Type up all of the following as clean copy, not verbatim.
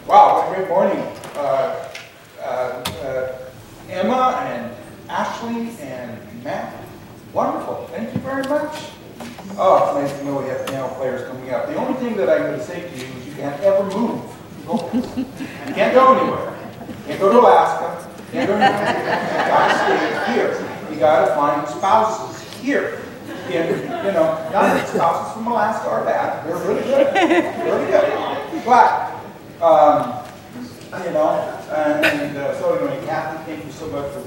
Wow, what a great morning. Emma and Ashley and Matt. Wonderful. Thank you very much. Oh, it's nice to know we have piano players coming up. The only thing that I'm going to say to you is you can't ever move. You can't go anywhere. You can't go to Alaska. You can't go anywhere. You got to stay here. You got to find spouses here. Not that spouses from Alaska are bad. They're really good. Really good. But, so anyway, Kathy, thank you so much for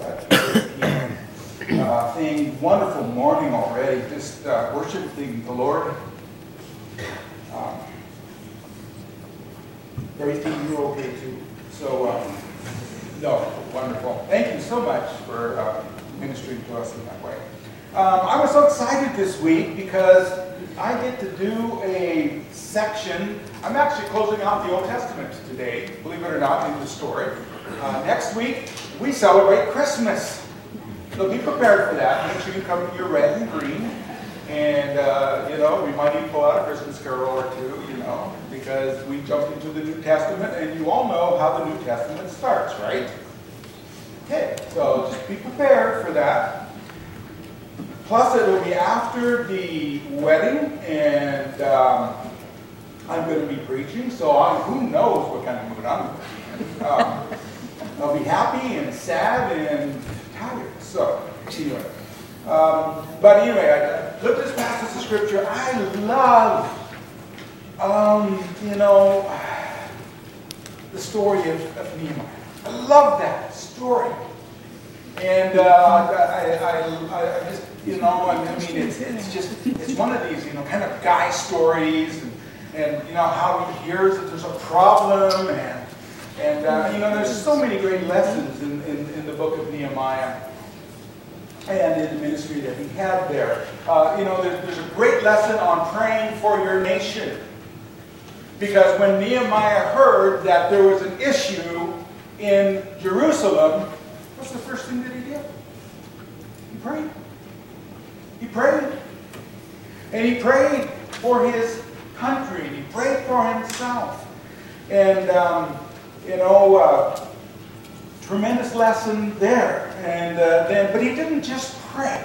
that thing. Wonderful morning already. Just worshiping the Lord. Praise team, you're okay too. So, no, wonderful. Thank you so much for ministering to us in that way. I was so excited this week because I get to do a section. I'm actually closing out the Old Testament today, believe it or not, in the story. Next week, we celebrate Christmas. So be prepared for that. Make sure you come in your red and green. And, we might even pull out a Christmas carol or two, because we jumped into the New Testament, and you all know how the New Testament starts, right? Okay, so just be prepared for that. Plus, it'll be after the wedding, and I'm going to be preaching, so who knows what kind of mood I'm going to be in. I'll be happy and sad and tired. So, anyway. But anyway, I looked at this passage of Scripture. I love, the story of Nehemiah. I love that story. And I just, it's one of these, kind of guy stories, and how he hears that there's a problem, and there's so many great lessons in the book of Nehemiah and in the ministry that he had there. There's a great lesson on praying for your nation, because when Nehemiah heard that there was an issue in Jerusalem, what's the first thing that he did? He prayed. He prayed. And he prayed for his country. And he prayed for himself. And, tremendous lesson there. And but he didn't just pray.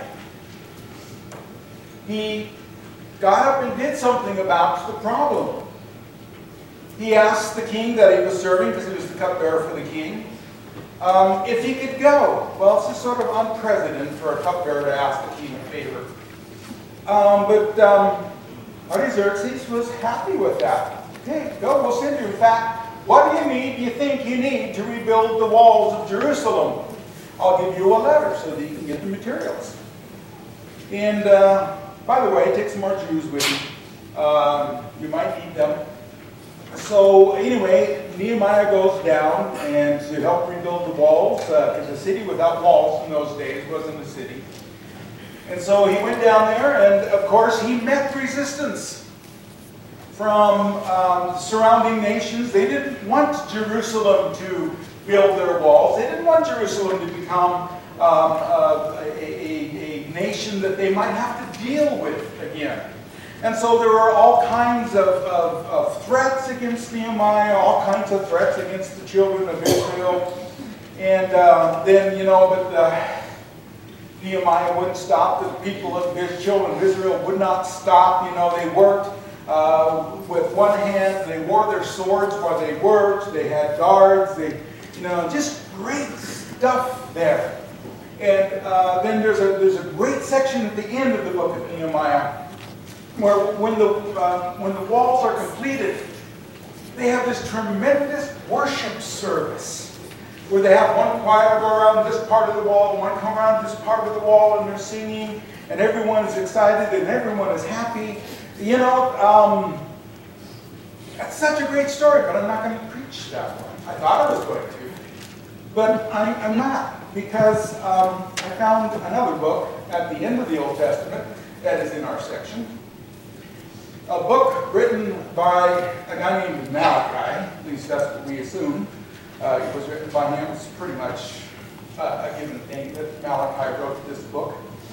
He got up and did something about the problem. He asked the king that he was serving, because he was the cupbearer for the king, if he could go. Well, it's just sort of unprecedented for a cupbearer to ask the king a favor. But Artaxerxes was happy with that. Okay, go, we'll send you. In fact, what do you think you need to rebuild the walls of Jerusalem? I'll give you a letter so that you can get the materials. And, by the way, take some more Jews with you. You might need them. So anyway, Nehemiah goes down and to help rebuild the walls, because a city without walls in those days wasn't a city. And so he went down there, and of course he met resistance from surrounding nations. They didn't want Jerusalem to build their walls. They didn't want Jerusalem to become a nation that they might have to deal with again. And so there were all kinds of threats against Nehemiah, all kinds of threats against the children of Israel. And Nehemiah wouldn't stop. The people of his children of Israel would not stop. They worked with one hand. They wore their swords while they worked. They had guards. Just great stuff there. And then there's a great section at the end of the book of Nehemiah, where when the walls are completed, they have this tremendous worship service, where they have one choir go around this part of the wall, one come around this part of the wall, and they're singing, and everyone is excited, and everyone is happy. That's such a great story, but I'm not going to preach that one. I thought I was going to, but I'm not, because I found another book at the end of the Old Testament that is in our section. A book written by a guy named Malachi, at least that's what we assume. It was written by him. It's pretty much a given thing that Malachi wrote this book.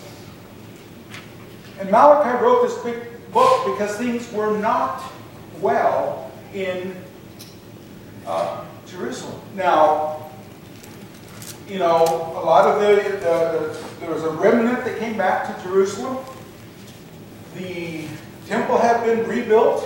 And Malachi wrote this big book because things were not well in Jerusalem. Now, you know, a lot of there was a remnant that came back to Jerusalem. The temple had been rebuilt.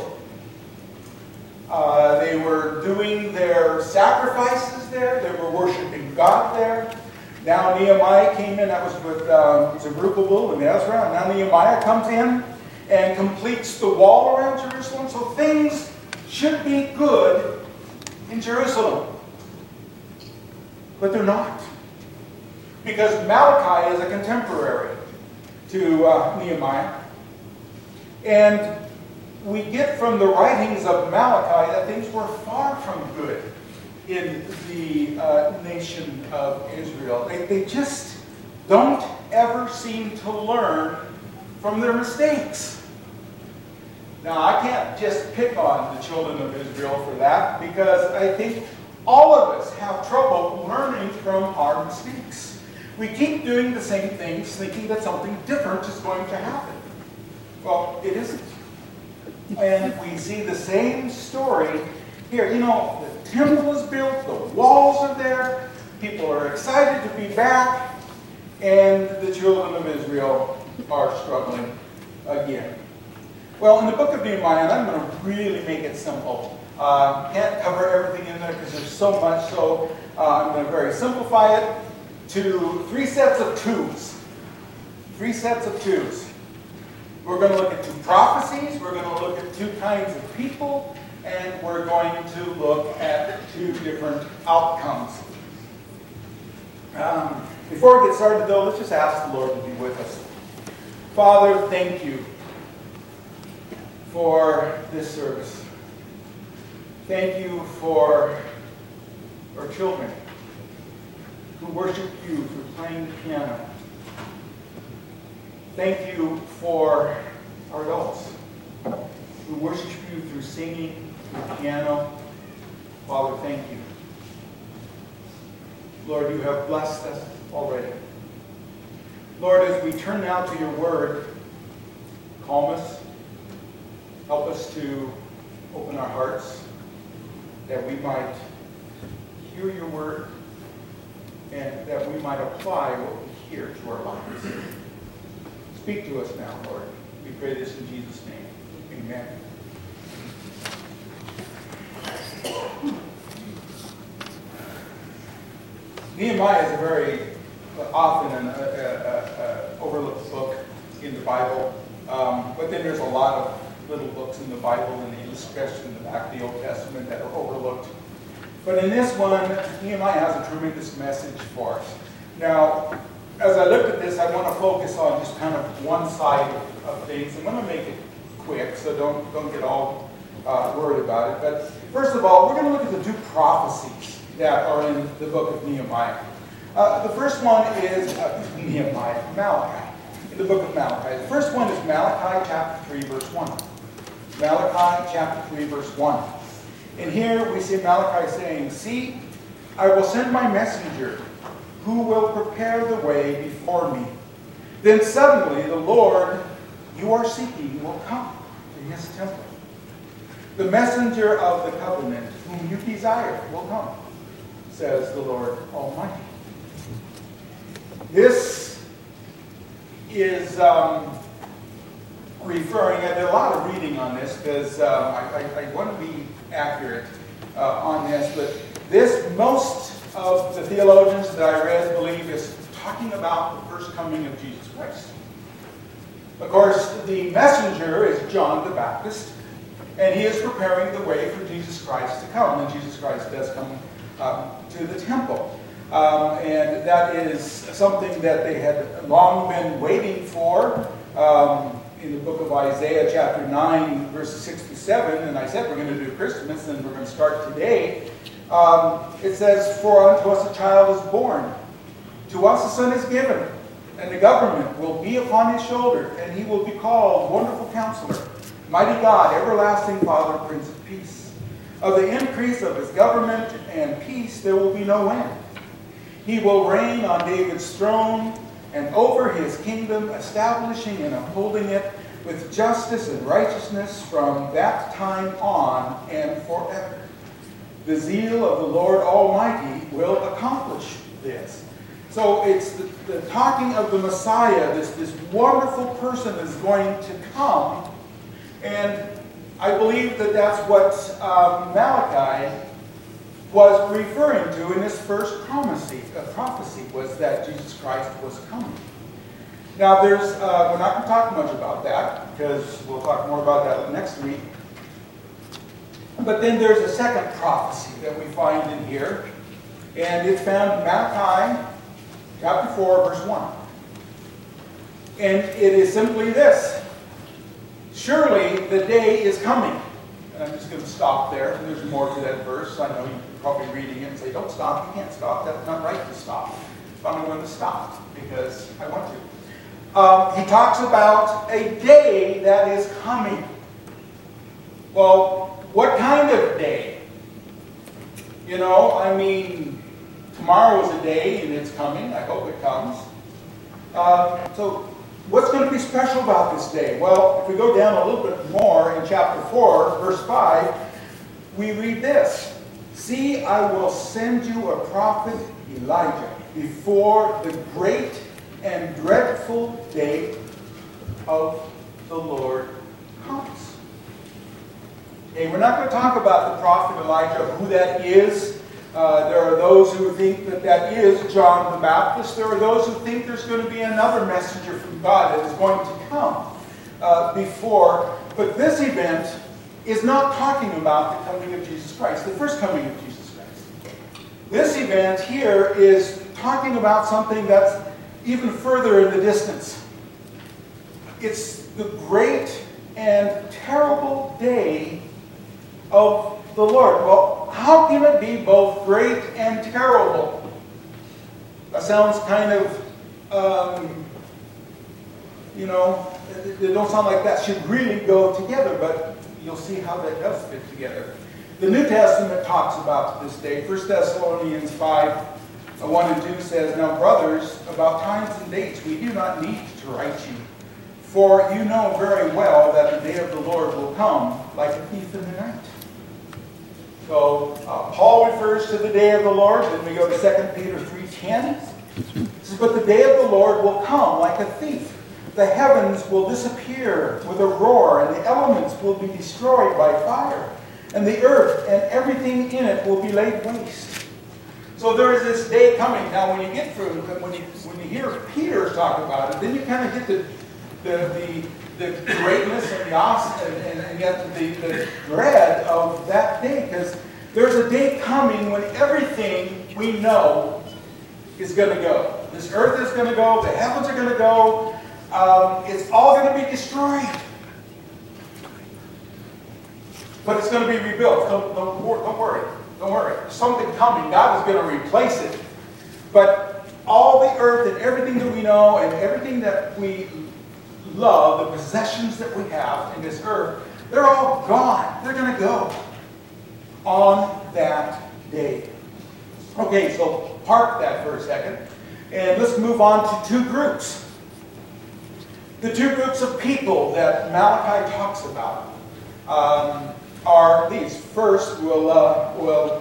They were doing their sacrifices there. They were worshiping God there. Now Nehemiah came in. That was with Zerubbabel and Ezra. And now Nehemiah comes in and completes the wall around Jerusalem. So things should be good in Jerusalem. But they're not. Because Malachi is a contemporary to Nehemiah. And we get from the writings of Malachi that things were far from good in the nation of Israel. They just don't ever seem to learn from their mistakes. Now, I can't just pick on the children of Israel for that, because I think all of us have trouble learning from our mistakes. We keep doing the same things, thinking that something different is going to happen. Well, it isn't. And we see the same story here. You know, the temple is built, the walls are there, people are excited to be back, and the children of Israel are struggling again. Well, in the book of Nehemiah, and I'm going to really make it simple. Can't cover everything in there because there's so much, so I'm going to very simplify it to 3 sets of twos. 3 sets of twos. We're going to look at 2 prophecies, we're going to look at 2 kinds of people, and we're going to look at 2 different outcomes. Before we get started, though, let's just ask the Lord to be with us. Father, thank you for this service. Thank you for our children who worship you through playing the piano. Thank you for our adults who worship you through singing, through piano. Father, thank you. Lord, you have blessed us already. Lord, as we turn now to your word, calm us. Help us to open our hearts that we might hear your word and that we might apply what we hear to our lives. Speak to us now, Lord. We pray this in Jesus' name. Amen. Nehemiah is a very often an overlooked book in the Bible. But then there's a lot of little books in the Bible and especially in the back of the Old Testament that are overlooked. But in this one, Nehemiah has a tremendous message for us. Now, as I looked at this, I want to focus on just kind of one side of things. I'm going to make it quick, so don't get all worried about it. But first of all, we're going to look at the 2 prophecies that are in the book of Nehemiah. The first one is Malachi. In the book of Malachi. The first one is Malachi chapter 3, verse 1. Malachi chapter 3, verse 1. And here we see Malachi saying, "See, I will send my messenger, who will prepare the way before me. Then suddenly the Lord you are seeking will come to his temple. The messenger of the covenant whom you desire will come, says the Lord Almighty." This is referring, I did a lot of reading on this because I want to be accurate on this, but most of the theologians that I read believe is talking about the first coming of Jesus Christ. Of course, the messenger is John the Baptist, and he is preparing the way for Jesus Christ to come. And Jesus Christ does come to the temple. And that is something that they had long been waiting for. In the book of Isaiah, chapter 9, verses 6 to 7, and I said we're going to do Christmas, and we're going to start today. It says, "For unto us a child is born, to us a son is given, and the government will be upon his shoulder, and he will be called Wonderful Counselor, Mighty God, Everlasting Father, Prince of Peace. Of the increase of his government and peace there will be no end. He will reign on David's throne and over his kingdom, establishing and upholding it with justice and righteousness from that time on and forever." The zeal of the Lord Almighty will accomplish this. So it's the talking of the Messiah, this wonderful person is going to come. And I believe that that's what Malachi was referring to in his first prophecy, was that Jesus Christ was coming. Now we're not going to talk much about that, because we'll talk more about that next week. But then there's a second prophecy that we find in here, and it's found in Malachi chapter 4, verse 1. And it is simply this: surely the day is coming. And I'm just going to stop there. And there's more to that verse. I know you're probably reading it and say, don't stop, you can't stop. That's not right to stop. But I'm going to stop because I want to. He talks about a day that is coming. Well, what kind of day? You know, I mean, tomorrow is a day and it's coming. I hope it comes. So what's going to be special about this day? Well, if we go down a little bit more in chapter 4, verse 5, we read this. See, I will send you a prophet, Elijah, before the great and dreadful day of the Lord comes. Okay, we're not going to talk about the prophet Elijah, who that is. There are those who think that that is John the Baptist. There are those who think there's going to be another messenger from God that is going to come before. But this event is not talking about the coming of Jesus Christ, the first coming of Jesus Christ. This event here is talking about something that's even further in the distance. It's the great and terrible day of the Lord. Well, how can it be both great and terrible? That sounds kind of, they don't sound like that should really go together, but you'll see how that does fit together. The New Testament talks about this day. 1 Thessalonians 5, 1 and 2 says, Now, brothers, about times and dates we do not need to write you, for you know very well that the day of the Lord will come like a thief in the night. So Paul refers to the day of the Lord. Then we go to 2 Peter 3:10. It says, But the day of the Lord will come like a thief. The heavens will disappear with a roar, and the elements will be destroyed by fire, and the earth and everything in it will be laid waste. So there is this day coming. Now, when you get through, when you hear Peter talk about it, then you kind of get the greatness and the awesome, and yet the dread of that day, because there's a day coming when everything we know is going to go. This earth is going to go. The heavens are going to go. It's all going to be destroyed. But it's going to be rebuilt. Don't worry. Don't worry. There's something coming. God is going to replace it. But all the earth and everything that we know and everything that we love, the possessions that we have in this earth, they're all gone. They're going to go on that day. Okay, so park that for a second. And let's move on to two groups. The two groups of people that Malachi talks about are these. First, we'll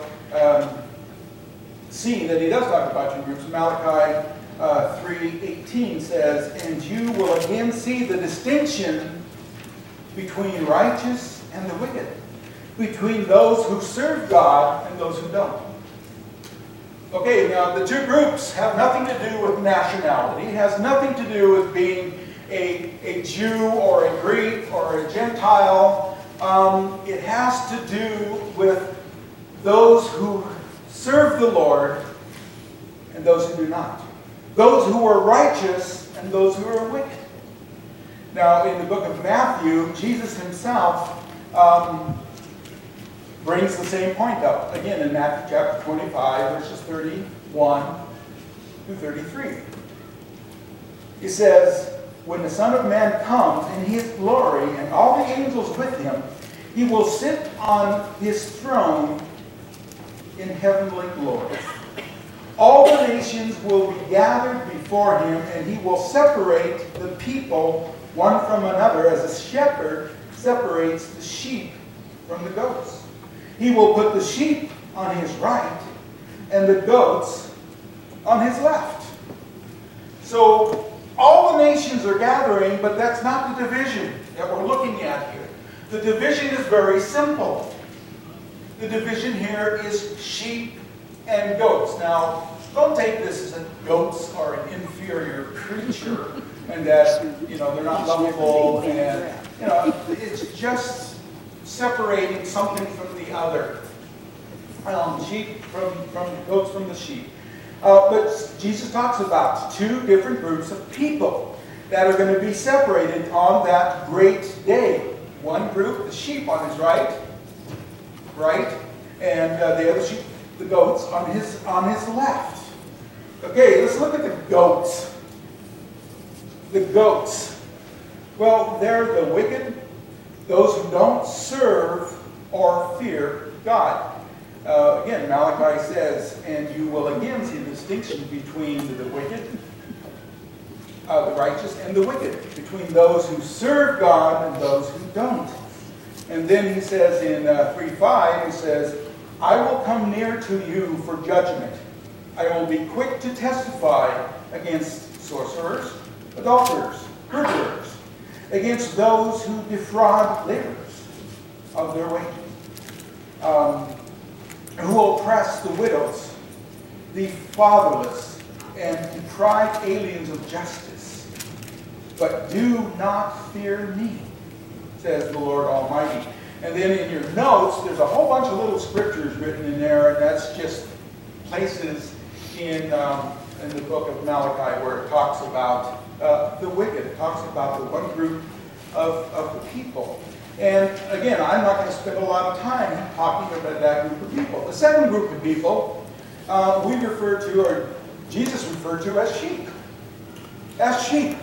see that he does talk about two groups. Malachi 3:18 says, And you will again see the distinction between righteous and the wicked, between those who serve God and those who don't. Okay, now the two groups have nothing to do with nationality. It has nothing to do with being a Jew or a Greek or a Gentile. It has to do with those who serve the Lord and those who do not. Those who are righteous and those who are wicked. Now, in the book of Matthew, Jesus himself brings the same point up. Again, in Matthew chapter 25, verses 31 through 33. He says, When the Son of Man comes in his glory and all the angels with him, he will sit on his throne in heavenly glory. All the nations will be gathered before him, and he will separate the people one from another as a shepherd separates the sheep from the goats. He will put the sheep on his right and the goats on his left. So all the nations are gathering, but that's not the division that we're looking at here. The division is very simple. The division here is sheep and goats. Now, don't take this as that goats are an inferior creature and that, they're not lovable and, it's just separating something from the other. Sheep from goats from the sheep. But Jesus talks about two different groups of people that are going to be separated on that great day. One group, the sheep on his right, and the other sheep, the goats, on his left. Okay, let's look at the goats. The goats. Well, they're the wicked, those who don't serve or fear God. Again, Malachi says, and you will again see the distinction between the wicked, the righteous, and the wicked, between those who serve God and those who don't. And then he says in 3:5, he says, I will come near to you for judgment. I will be quick to testify against sorcerers, adulterers, murderers, against those who defraud laborers of their wages, who oppress the widows, the fatherless, and deprive aliens of justice. But do not fear me, says the Lord Almighty. And then in your notes, there's a whole bunch of little scriptures written in there, and that's just places in the book of Malachi where it talks about the wicked. It talks about the one group of the people. And again, I'm not going to spend a lot of time talking about that group of people. The second group of people we refer to, or Jesus referred to as sheep. As sheep.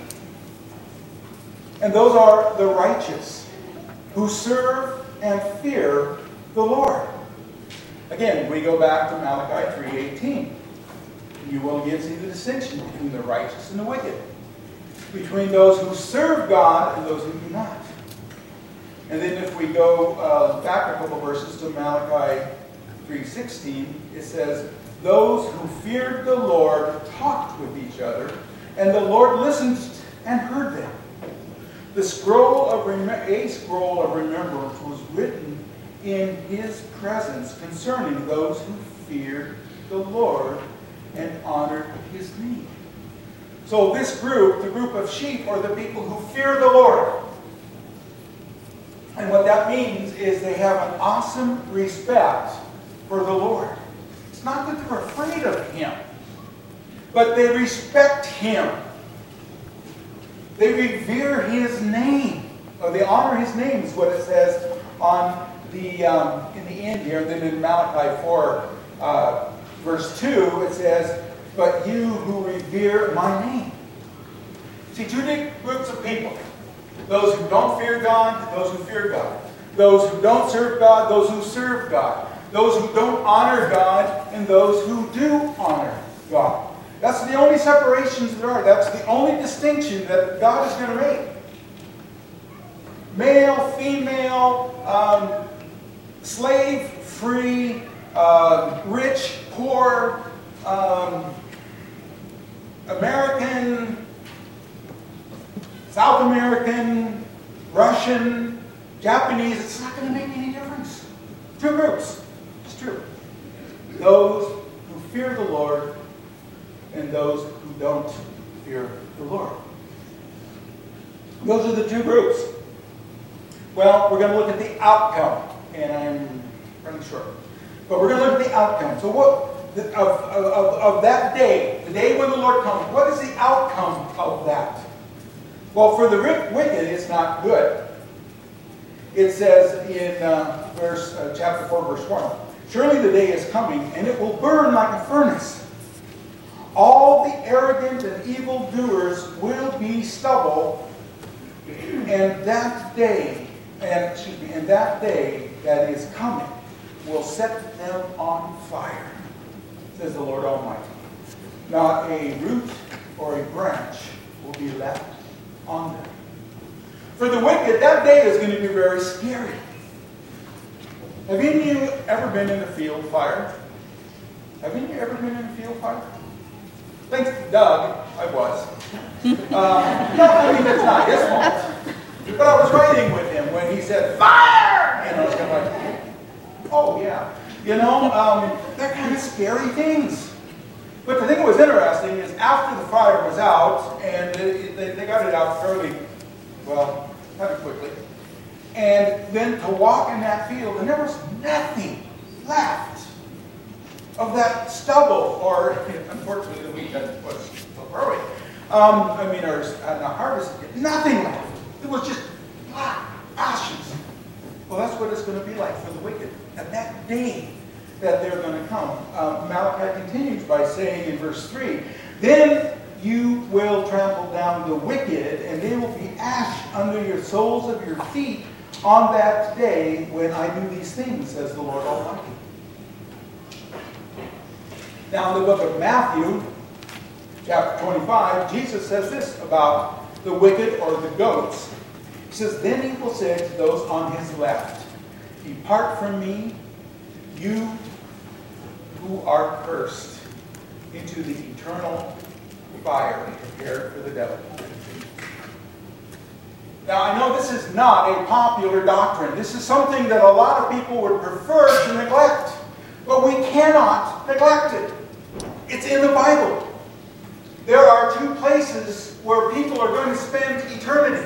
And those are the righteous who serve and fear the Lord. Again, we go back to Malachi 3:18. You will again see the distinction between the righteous and the wicked, between those who serve God and those who do not. And then if we go back a couple verses to Malachi 3:16, it says, those who feared the Lord talked with each other, and the Lord listened and heard them. A scroll of remembrance was written in his presence concerning those who feared the Lord and honored his name. So this group, the group of sheep, are the people who fear the Lord. And what that means is they have an awesome respect for the Lord. It's not that they're afraid of him, but they respect him. They revere his name, or they honor his name, is what it says on the in the end here. And then in Malachi 4, verse 2, it says, "But you who revere my name." See, two groups of people: those who don't fear God, those who fear God; those who don't serve God, those who serve God; those who don't honor God, and those who do honor God. That's the only separations there are. That's the only distinction that God is going to make. Male, female, slave, free, rich, poor, American, South American, Russian, Japanese. It's not going to make any difference. Two groups. It's true. Those who fear the Lord and those who don't fear the Lord. Those are the two groups. Well, we're going to look at the outcome, and I'm running short. But we're going to look at the outcome. So what of that day, the day when the Lord comes, what is the outcome of that? Well, for the wicked, it's not good. It says in chapter 4, verse 1, "Surely the day is coming, and it will burn like a furnace. All the arrogant and evil doers will be stubble, and that day that is coming will set them on fire, says the Lord Almighty. Not a root or a branch will be left on them." For the wicked, that day is going to be very scary. Have any of you ever been in a field fire? Have any of you ever been in a field fire? Thanks to Doug, I was. No, I mean, it's not his fault. But I was writing with him when he said, fire! And I was kind of like, oh, yeah. You know, they're kind of scary things. But the thing that was interesting is after the fire was out, and they got it out fairly, well, kind of quickly, and then to walk in that field, and there was nothing left of that stubble, or unfortunately the weekend was so early. Not harvested, nothing left. It was just black ashes. Well, that's what it's going to be like for the wicked at that day that they're going to come. Malachi continues by saying in verse 3, then you will trample down the wicked, and they will be ash under your soles of your feet on that day when I do these things, says the Lord Almighty. Now in the book of Matthew, chapter 25, Jesus says this about the wicked or the goats. He says, then he will say to those on his left, depart from me, you who are cursed, into the eternal fire prepared for the devil. Now, I know this is not a popular doctrine. This is something that a lot of people would prefer to neglect. But we cannot neglect it. It's in the Bible. There are two places where people are going to spend eternity.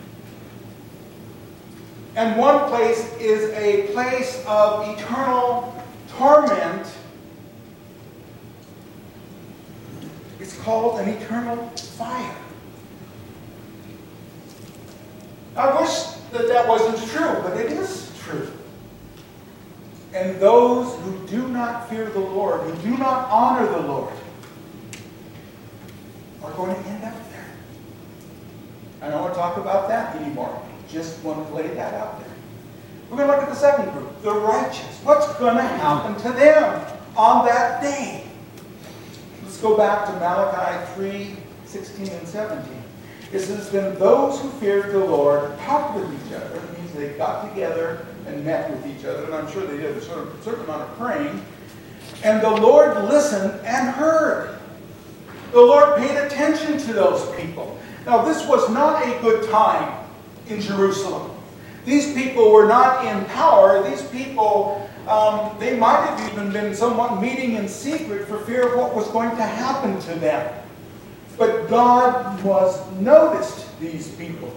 And one place is a place of eternal torment. It's called an eternal fire. I wish that that wasn't true, but it is true. And those who do not fear the Lord, who do not honor the Lord, are going to end up there. I don't want to talk about that anymore. Just want to lay that out there. We're going to look at the second group, the righteous. What's going to happen to them on that day? Let's go back to Malachi 3:16 and 17. It says, then those who feared the Lord talked with each other. It means they got together and met with each other. And I'm sure they did a certain amount of praying. And the Lord listened and heard. The Lord paid attention to those people. Now, this was not a good time in Jerusalem. These people were not in power. These people, they might have even been somewhat meeting in secret for fear of what was going to happen to them. But God noticed these people.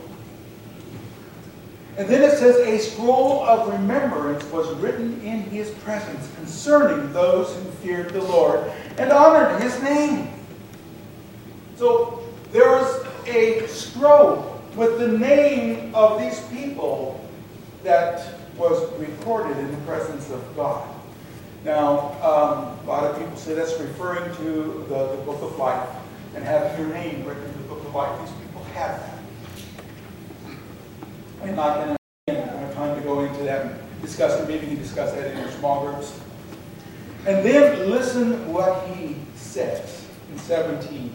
And then it says, a scroll of remembrance was written in his presence concerning those who feared the Lord and honored his name. So there was a scroll with the name of these people that was recorded in the presence of God. Now, a lot of people say that's referring to the book of life and having your name written in the book of life. These people had that. I'm not going to have time to go into that and discuss it. Maybe you can discuss that in your small groups. And then listen what he says in 17.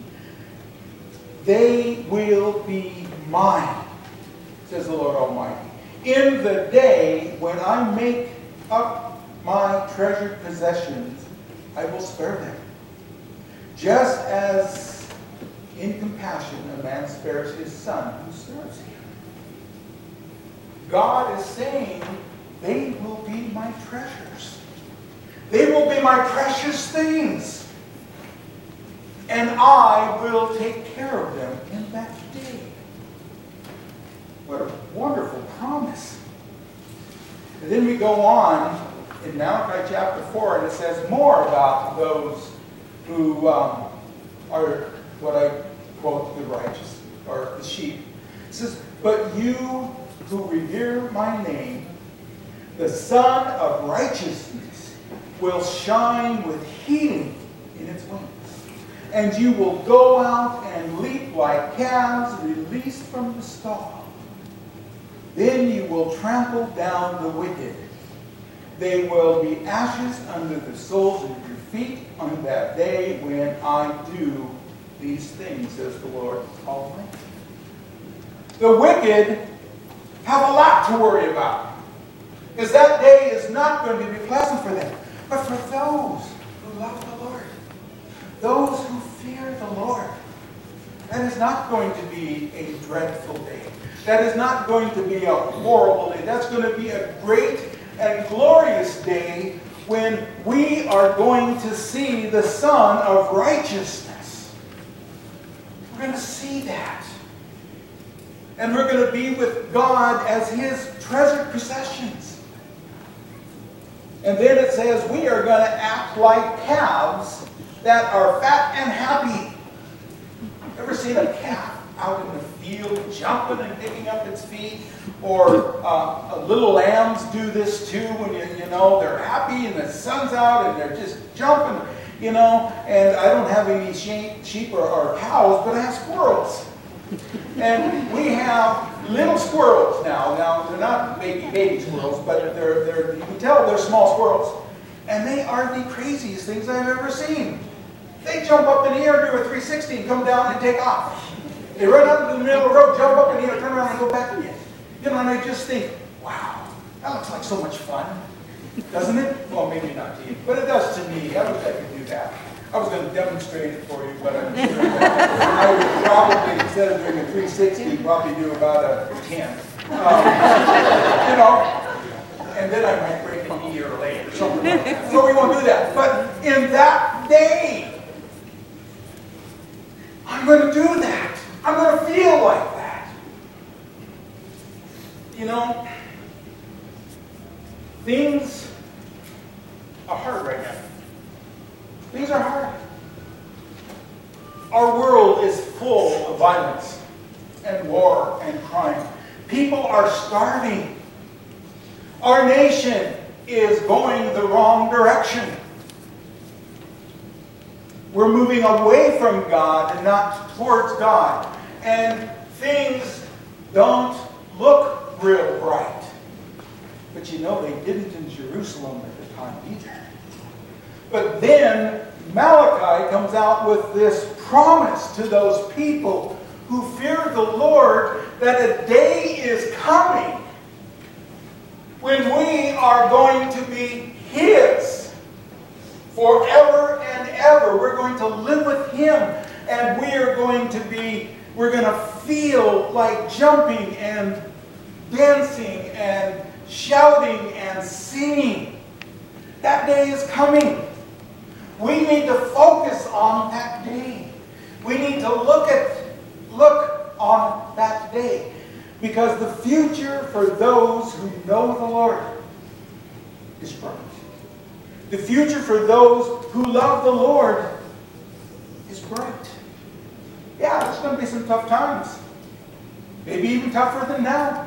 They will be mine, says the Lord Almighty, in the day when I make up my treasured possessions, I will spare them. Just as in compassion a man spares his son who serves him. God is saying, they will be my treasures. They will be my precious things. And I will take care of them in that day. What a wonderful promise. And then we go on in Malachi chapter 4, and it says more about those who are what I quote, the righteous, or the sheep. It says, but you who revere my name, the Son of Righteousness will shine with healing in its wings. And you will go out and leap like calves released from the stall. Then you will trample down the wicked. They will be ashes under the soles of your feet on that day when I do these things, says the Lord Almighty. The wicked have a lot to worry about. Because that day is not going to be pleasant for them. But for those who love the Lord, those who fear the Lord, that is not going to be a dreadful day. That is not going to be a horrible day. That's going to be a great and glorious day when we are going to see the Son of Righteousness. We're going to see that. And we're going to be with God as His treasured possessions. And then it says we are going to act like calves that are fat and happy. Ever seen a calf out in the field jumping and picking up its feet? Or little lambs do this too when you know they're happy and the sun's out and they're just jumping, you know. And I don't have any sheep or cows, but I have squirrels. And we have little squirrels now. Now they're not baby squirrels, but you can tell they're small squirrels. And they are the craziest things I've ever seen. They jump up in the air, do a 360, and come down and take off. They run up into the middle of the road, jump up in the air, turn around and go back again. You know, and I just think, wow, that looks like so much fun, doesn't it? Well, maybe not to you, but it does to me. I wish I could do that. I was going to demonstrate it for you, but I'm sure I would probably, instead of doing a 360, probably do about a 10. You know, and then I might break an knee or a leg or something like that. So we won't do that. But in that day, I'm going to do that. I'm going to feel like that. You know, things are hard right now. Things are hard. Our world is full of violence and war and crime. People are starving. Our nation is going the wrong direction. We're moving away from God and not towards God. And things don't look real bright. But you know, they didn't in Jerusalem at the time either. But then Malachi comes out with this promise to those people who fear the Lord that a day is coming when we are going to be His forever and ever. We're going to live with Him, and we're going to feel like jumping and dancing and shouting and singing. That day is coming. We need to focus on that day. We need to look on that day. Because the future for those who know the Lord is bright. The future for those who love the Lord is bright. Yeah, there's going to be some tough times. Maybe even tougher than now.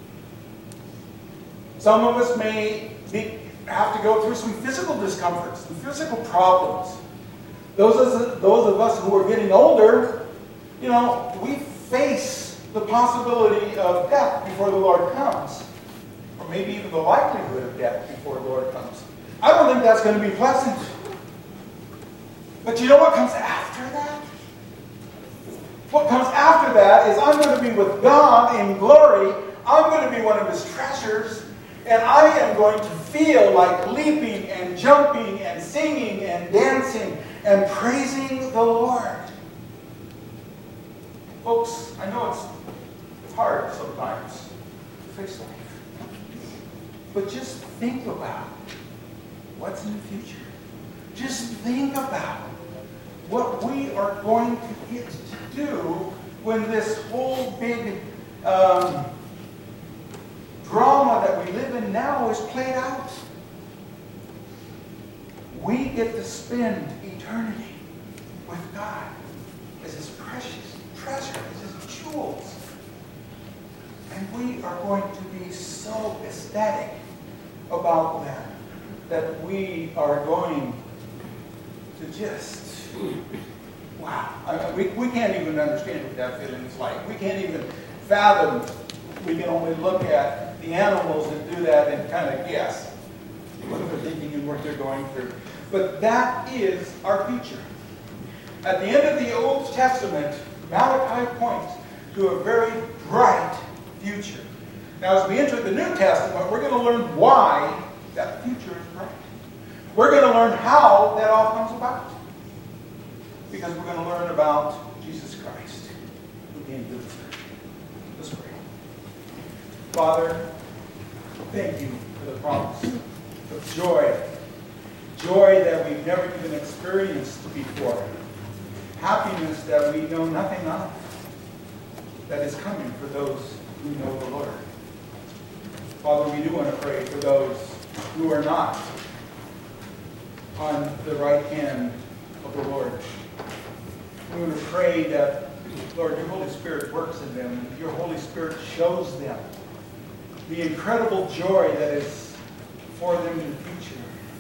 Some of us may have to go through some physical discomforts, some physical problems. Those of us who are getting older, you know, we face the possibility of death before the Lord comes. Or maybe even the likelihood of death before the Lord comes. I don't think that's going to be pleasant. But you know what comes after that? What comes after that is I'm going to be with God in glory. I'm going to be one of His treasures. And I am going to feel like leaping and jumping and singing and dancing and praising the Lord. Folks, I know it's hard sometimes to face life. But just think about what's in the future. Just think about what we are going to get to do when this whole big drama that we live in now is played out. We get to spend eternity with God as His precious treasure, as His jewels. And we are going to be so ecstatic about that we are going to just, wow. We can't even understand what that feeling is like. We can't even fathom. We can only look at the animals that do that and kind of guess what they're thinking and what they're going through. But that is our future. At the end of the Old Testament, Malachi points to a very bright future. Now, as we enter the New Testament, we're going to learn why that future is bright. We're going to learn how that all comes about. Because we're going to learn about Jesus Christ, who came to this earth. Let's pray. Father, thank you for the promise of joy. Joy that we've never even experienced before. Happiness that we know nothing of. That is coming for those who know the Lord. Father, we do want to pray for those who are not on the right hand of the Lord. We want to pray that, Lord, your Holy Spirit works in them, and your Holy Spirit shows them the incredible joy that is for them in the future.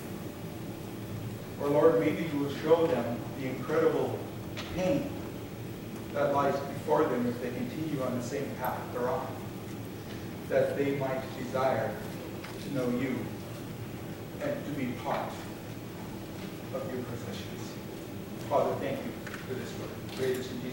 Or, Lord, maybe you will show them the incredible pain that lies before them if they continue on the same path they're on, that they might desire to know you and to be part of your possessions. Father, thank you for this word. Great is in